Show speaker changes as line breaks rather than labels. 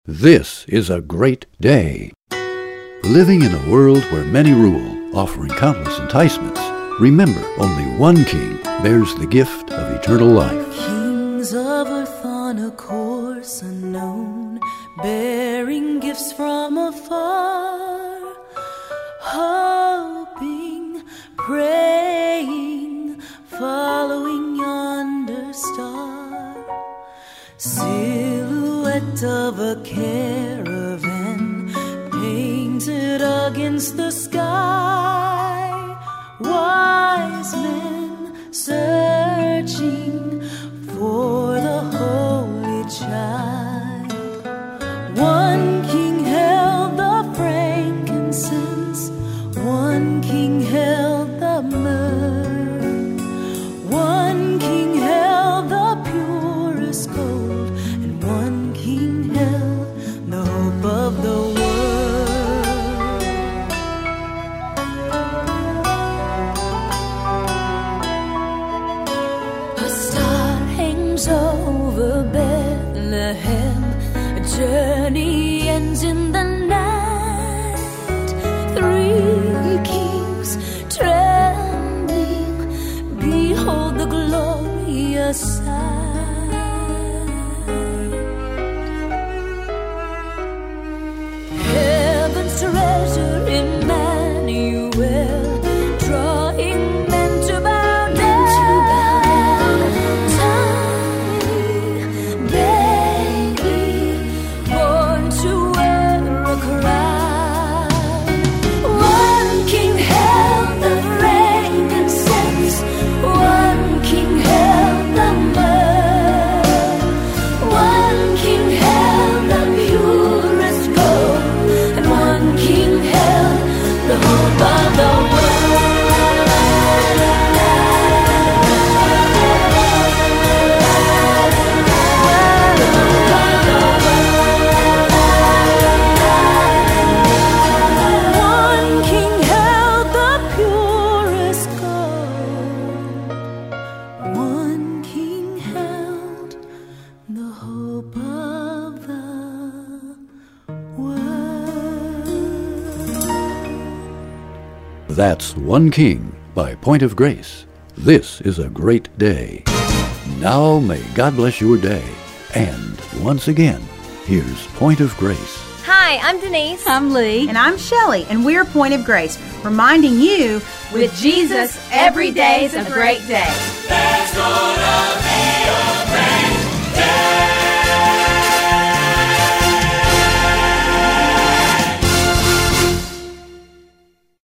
This is a great day. Living in a world where many rule, offering countless enticements, remember, only one king bears the gift of eternal life.
Kings of earth on a course unknown, bearing gifts from afar, hoping, praying, following yonder star. Silhouette of a caravan painted against the sky. Wise men searching for the holy child. One king held the frankincense, one king held the myrrh, one king held the purest gold, and one king held the hope of the world. A star hangs over Bethlehem, a journey ends in the night. Three kings trembling, behold the glorious sight. Heaven's treasure, Emmanuel, drawing men to bow down. Tiny baby, born to wear a crown. One king held the frankincense, one king held the myrrh, one king held the purest gold, and one king held the hope of the world. One king held the purest gold, one king held the hope of the world.
That's One King by Point of Grace. This is a great day. Now may God bless your day. And once again, here's Point of Grace.
Hi, I'm Denise.
I'm Lee.
And I'm Shelley, and we're Point of Grace, reminding you,
With Jesus, every day's a great day.
There's gonna be a